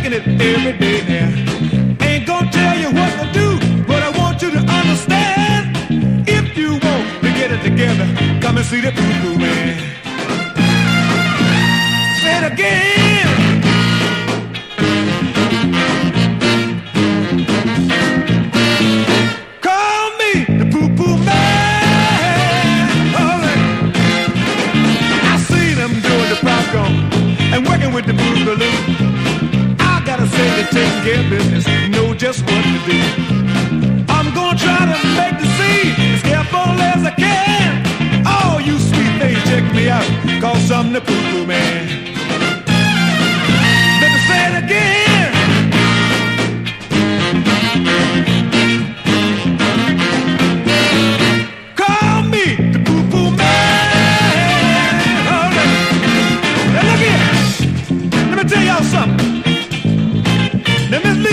making it every day now. Ain't gonna tell you what to do, but I want you to understand. If you want to get it together, come and see the poo-poo man. Say it again. Call me the poo-poo man. All right. I see them doing the popcorn and working with the boogaloo. I gotta say they're taking care of business, know just what to do. I'm gonna try to make the scene as careful as I can. Oh, you sweet things, check me out, cause I'm the poo-poo man. Let me say it again. Call me the poo-poo man. All right. Now look here. Let me tell y'all something. Now, Miss